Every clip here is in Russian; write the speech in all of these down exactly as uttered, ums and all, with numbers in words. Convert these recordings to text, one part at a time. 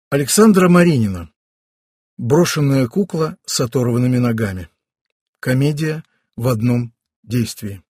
Александра Маринина. Брошенная кукла с оторванными ногами. Комедия в одном действии.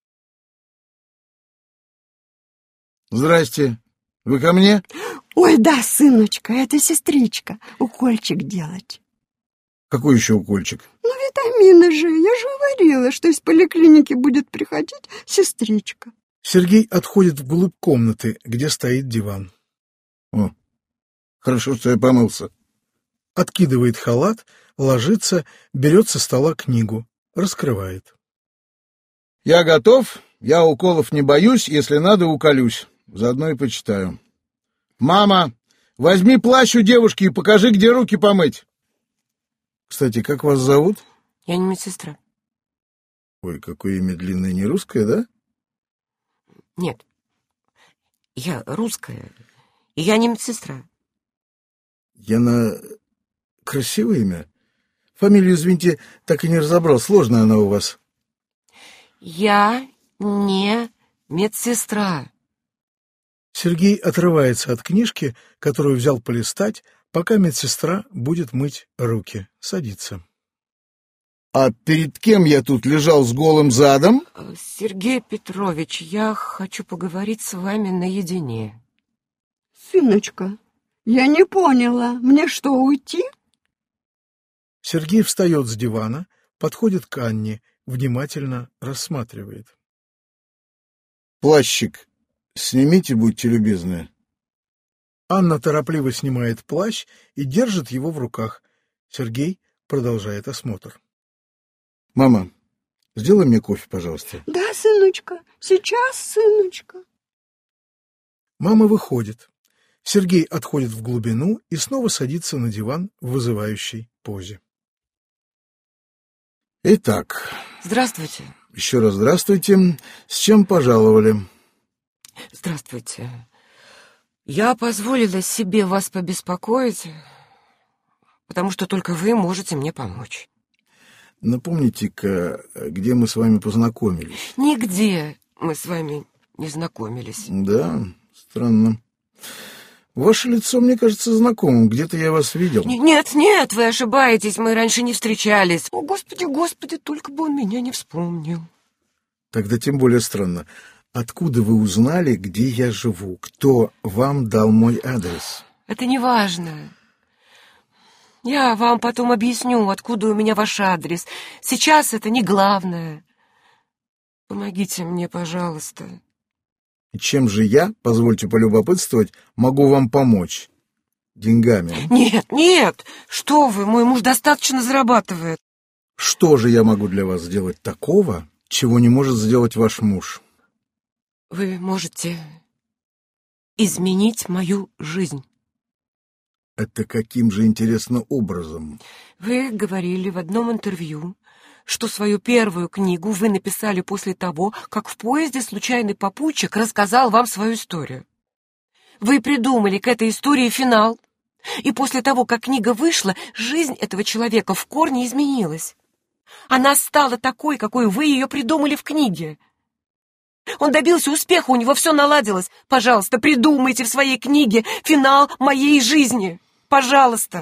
Здрасте. Вы ко мне? Ой, да, сыночка, это сестричка. Укольчик делать. Какой еще укольчик? Ну, витамины же. Я же говорила, что из поликлиники будет приходить сестричка. Сергей отходит вглубь комнаты, где стоит диван. О, хорошо, что я помылся. Откидывает халат, ложится, берет со стола книгу, раскрывает. Я готов, я уколов не боюсь, если надо, уколюсь. Заодно и почитаю. Мама, возьми плащ у девушки и покажи, где руки помыть. Кстати, как вас зовут? Я не медсестра. Ой, какое имя длинное, не русское, да? Нет, я русская, и я не медсестра. Яна... Красивое имя. Фамилию, извините, так и не разобрал. Сложная она у вас. Я не медсестра. Сергей отрывается от книжки, которую взял полистать, пока медсестра будет мыть руки. Садится. А перед кем я тут лежал с голым задом? Сергей Петрович, я хочу поговорить с вами наедине. Сыночка, я не поняла. Мне что, уйти? Сергей встает с дивана, подходит к Анне, внимательно рассматривает. Плащик снимите, будьте любезны. Анна торопливо снимает плащ и держит его в руках. Сергей продолжает осмотр. Мама, сделай мне кофе, пожалуйста. Да, сыночка, сейчас, сыночка. Мама выходит. Сергей отходит в глубину и снова садится на диван в вызывающей позе. Итак. Здравствуйте. Еще раз здравствуйте. С чем пожаловали? Здравствуйте. Я позволила себе вас побеспокоить, потому что только вы можете мне помочь. Напомните-ка, где мы с вами познакомились? Нигде мы с вами не знакомились. Да, странно. Ваше лицо мне кажется знакомым. Где-то я вас видел. Нет, нет, вы ошибаетесь. Мы раньше не встречались. О, Господи, Господи, только бы он меня не вспомнил. Тогда тем более странно. Откуда вы узнали, где я живу? Кто вам дал мой адрес? Это не важно. Я вам потом объясню, откуда у меня ваш адрес. Сейчас это не главное. Помогите мне, пожалуйста. И чем же я, позвольте полюбопытствовать, могу вам помочь? Деньгами? Нет, нет, что вы, мой муж достаточно зарабатывает. Что же я могу для вас сделать такого, чего не может сделать ваш муж? Вы можете изменить мою жизнь. Это каким же, интересно, образом? Вы говорили в одном интервью, что свою первую книгу вы написали после того, как в поезде случайный попутчик рассказал вам свою историю. Вы придумали к этой истории финал, и после того, как книга вышла, жизнь этого человека в корне изменилась. Она стала такой, какой вы ее придумали в книге. Он добился успеха, у него все наладилось. Пожалуйста, придумайте в своей книге финал моей жизни. Пожалуйста.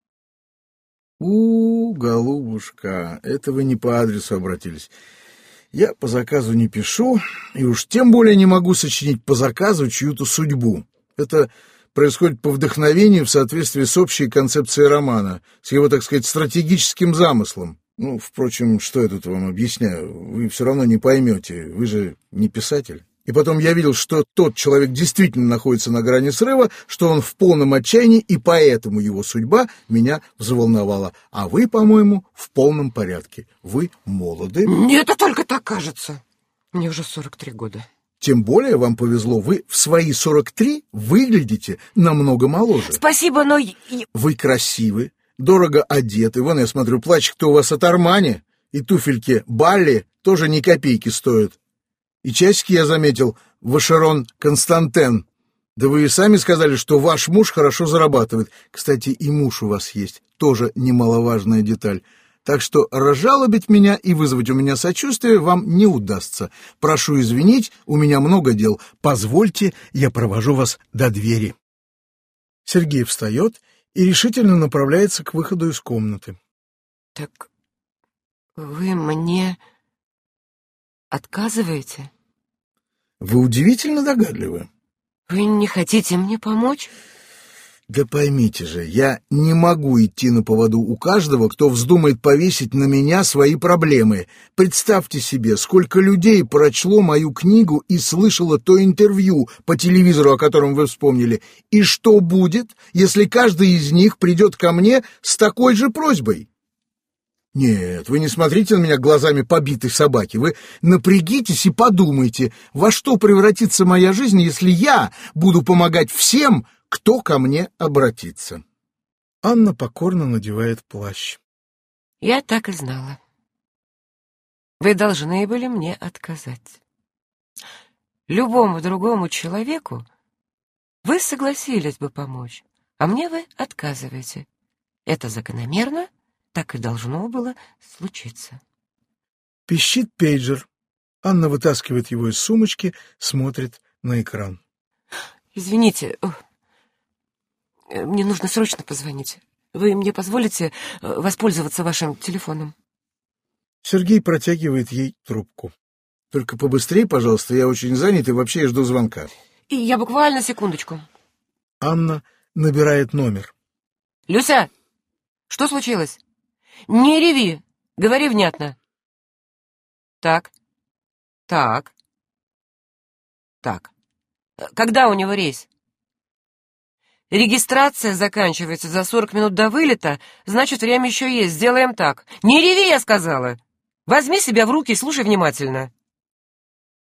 У, голубушка, это вы не по адресу обратились. Я по заказу не пишу, и уж тем более не могу сочинить по заказу чью-то судьбу. Это происходит по вдохновению в соответствии с общей концепцией романа, с его, так сказать, стратегическим замыслом. Ну, впрочем, что я тут вам объясняю? Вы все равно не поймете, вы же не писатель. И потом я видел, что тот человек действительно находится на грани срыва, что он в полном отчаянии, и поэтому его судьба меня взволновала. А вы, по-моему, в полном порядке. Вы молоды. Мне это только так кажется. Мне уже сорок три года. Тем более вам повезло. Вы в свои сорок три выглядите намного моложе. Спасибо, но... Вы красивы, дорого одеты. Вон, я смотрю, платье-то у вас от Армани, и туфельки Балли тоже ни копейки стоят. И часики, я заметил, Вашерон Константен. Да вы и сами сказали, что ваш муж хорошо зарабатывает. Кстати, и муж у вас есть, тоже немаловажная деталь. Так что разжалобить меня и вызвать у меня сочувствие вам не удастся. Прошу извинить, у меня много дел. Позвольте, я провожу вас до двери. Сергей встает и решительно направляется к выходу из комнаты. Так вы мне отказываете? Вы удивительно догадливы. Вы не хотите мне помочь? Да поймите же, я не могу идти на поводу у каждого, кто вздумает повесить на меня свои проблемы. Представьте себе, сколько людей прочло мою книгу и слышало то интервью по телевизору, о котором вы вспомнили. И что будет, если каждый из них придет ко мне с такой же просьбой? Нет, вы не смотрите на меня глазами побитой собаки. Вы напрягитесь и подумайте, во что превратится моя жизнь, если я буду помогать всем, кто ко мне обратится. Анна покорно надевает плащ. Я так и знала. Вы должны были мне отказать. Любому другому человеку вы согласились бы помочь, а мне вы отказываете. Это закономерно, так и должно было случиться. Пищит пейджер. Анна вытаскивает его из сумочки, смотрит на экран. Извините, мне нужно срочно позвонить. Вы мне позволите воспользоваться вашим телефоном? Сергей протягивает ей трубку. Только побыстрее, пожалуйста, я очень занят и вообще жду звонка. И я буквально секундочку. Анна набирает номер. Люся, что случилось? Не реви, говори внятно. Так, так, так. Когда у него рейс? Регистрация заканчивается за сорок минут до вылета, значит, время еще есть. Сделаем так. Не реви, я сказала. Возьми себя в руки и слушай внимательно.